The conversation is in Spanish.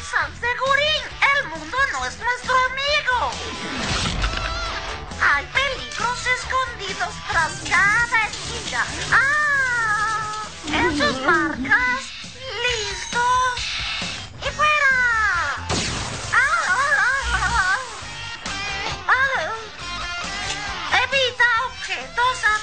San Segurín, el mundo no es nuestro amigo. Hay peligros escondidos tras cada esquina. ¡Ah! En sus marcas, listos y fuera. ¡Ah! ¡Ah! ¡Ah! Evita objetos